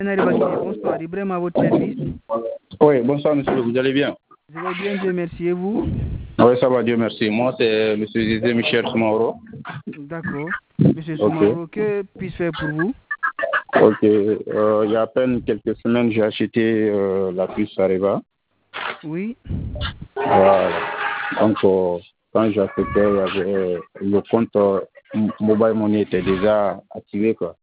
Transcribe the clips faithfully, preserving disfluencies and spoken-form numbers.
Bonsoir, Ibrahim à votre service. Oui, bonsoir monsieur, vous allez bien? Je vais bien, Dieu merci, et vous? Oui, ça va, Dieu merci. Moi, c'est monsieur Zizé Michel Soumaoro. D'accord. Monsieur Soumaoro, okay. Que puis-je faire pour vous? Ok, euh, il y a à peine quelques semaines, j'ai acheté euh, la puce Areva. Oui. Voilà. Donc, euh, quand j'ai acheté, il y avait le compte euh, Mobile Money était déjà activé, quoi.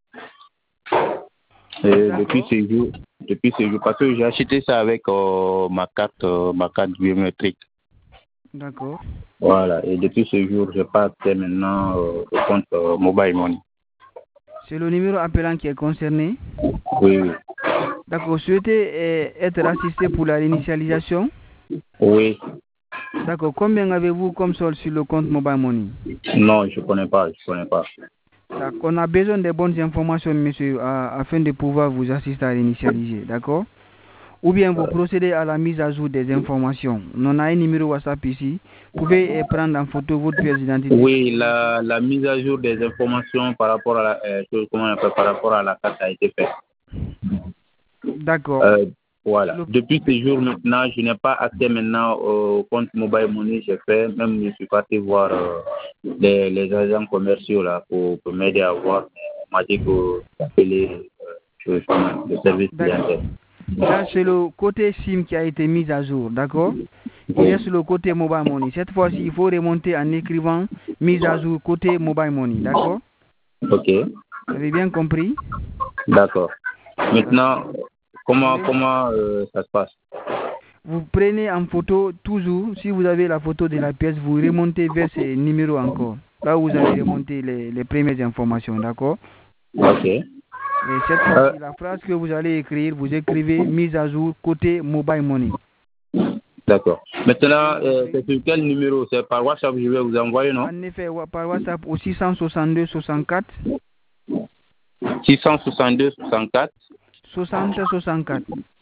Et depuis ces jours, depuis ces jours, parce que j'ai acheté ça avec euh, ma carte, euh, ma carte biométrique. D'accord. Voilà, et depuis ce jour, je passe maintenant euh, au compte euh, Mobile Money. C'est le numéro appelant qui est concerné? Oui, oui. D'accord, vous souhaitez euh, être assisté pour la réinitialisation? Oui. D'accord, combien avez-vous comme solde sur le compte Mobile Money? Non, je ne connais pas, je connais pas. D'accord, on a besoin de bonnes informations, monsieur, à, afin de pouvoir vous assister à réinitialiser, d'accord? Ou bien vous procédez à la mise à jour des informations. On a un numéro WhatsApp ici. Vous pouvez prendre en photo votre pièce d'identité. Oui, la, la mise à jour des informations par rapport à la, euh, comment on appelle, par rapport à la carte a été faite. D'accord. Euh, voilà. Le... Depuis ce jour maintenant, je n'ai pas accès maintenant au compte Mobile Money. J'ai fait, même je suis parti voir euh, les, les agents commerciaux là pour, pour m'aider à voir. On m'a dit que d'appeler euh, le service clientèle. Là, c'est le côté SIM qui a été mis à jour, d'accord? Il y a sur le côté Mobile Money. Cette fois-ci, il faut remonter en écrivant mise à jour côté Mobile Money, d'accord? Ok. Vous avez bien compris? D'accord. Maintenant, comment, comment euh, ça se passe? Vous prenez en photo toujours, si vous avez la photo de la pièce, vous remontez vers ces numéros encore. Là où vous avez remonté les, les premières informations, d'accord? Ok. Et cette fois-ci, euh, la phrase que vous allez écrire, vous écrivez mise à jour côté Mobile Money. D'accord. Maintenant, euh, c'est sur quel numéro? C'est par WhatsApp que je vais vous envoyer, non? En effet, par WhatsApp au six cent soixante-deux soixante-quatre. six cent soixante-deux soixante-quatre. soixante soixante-quatre.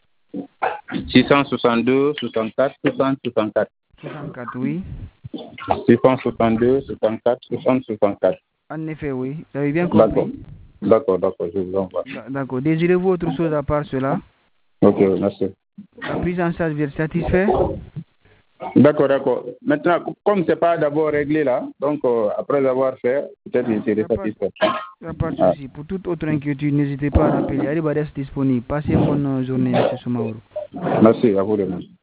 six cent soixante-deux soixante-quatre soixante soixante-quatre. soixante-quatre, oui. six cent soixante-deux soixante-quatre soixante soixante-quatre. En effet, oui. Vous avez bien compris? D'accord, d'accord, je vous envoie. D'accord. Désirez-vous autre chose à part cela? Ok, merci. La prise en charge, vous êtes satisfait? D'accord, d'accord. Maintenant, comme ce n'est pas d'abord réglé là, donc euh, après avoir fait, peut-être que je serai satisfait. Il n'y a pas de souci. Ah. Pour toute autre inquiétude, n'hésitez pas à rappeler. Allez, reste disponible. Passez une bonne journée, M. Soumaoro. Merci, à vous de même.